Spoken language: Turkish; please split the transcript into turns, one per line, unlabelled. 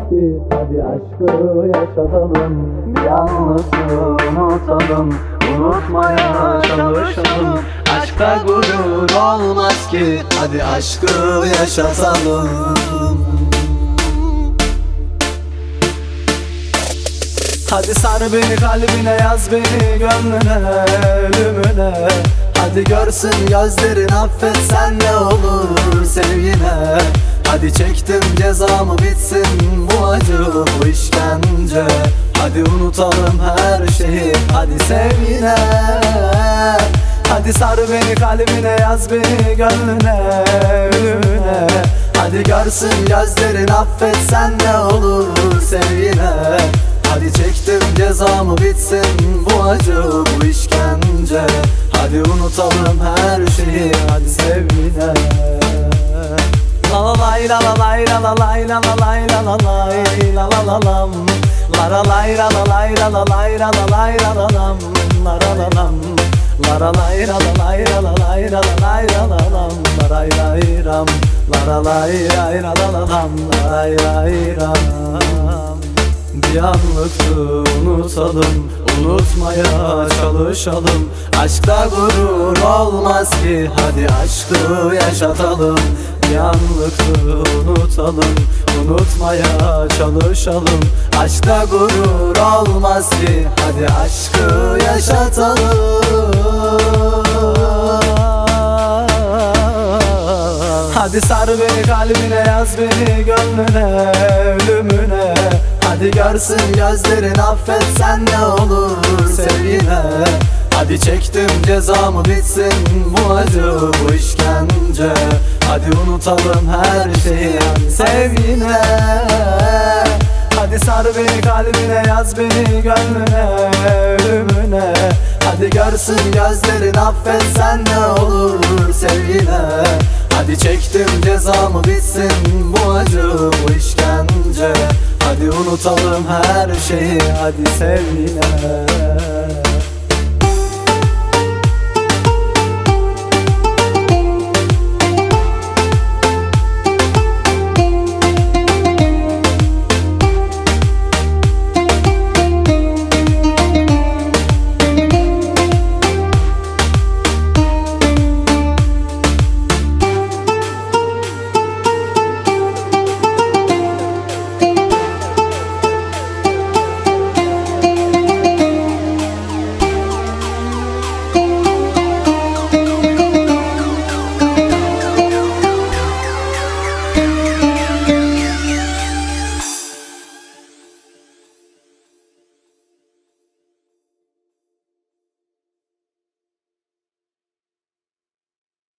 ki hadi aşkı yaşatalım. Bir anlık unutalım, unutmaya çalışalım. Aşkta gurur olmaz ki hadi aşkı yaşatalım. Hadi sar beni kalbine, yaz beni gönlüne, ölümüne. Hadi görsün gözlerin, affet sen ne olur sevgine. Hadi çektim cezamı, bitsin bu acı, bu işkence. Hadi unutalım her şeyi, hadi sevgine. Hadi sar beni kalbine, yaz beni gönlüne, ölümüne. Hadi görsün gözlerin, affet sen ne olur sevgine. Hadi çektim cezamı, bitsin bu acı, bu işkence. Hadi unutalım her şeyi, hadi sevgine. La la lay la la lay la la lay la la lay la la lay la la la lam. La la lay la la lay la la lay la la lay la la lam. La la la lam. La la lay la la lay la la lay la la lay la la lam. La lay lay ram. La la lay lay la la la lam. La lay lay ram. Bir anlıktı unutalım, unutmaya çalışalım. Aşkta gurur olmaz ki hadi aşkı yaşatalım. Bir anlıktı unutalım, unutmaya çalışalım. Aşkta gurur olmaz ki hadi aşkı yaşatalım. Hadi sar beni kalbine, yaz beni gönlüne, ölümüne. Hadi görsün gözlerin, affet sen ne olur sevgine. Hadi çektim cezamı, bitsin bu acı, bu işkence. Hadi unutalım her şeyi sevgine. Hadi sar beni kalbine, yaz beni gönlüne, ölümüne. Hadi görsün gözlerin, affet sen ne olur sevgine. Hadi çektim cezamı, bitsin bu acı, bu işkence. Hadi unutalım her şeyi, hadi sevgine.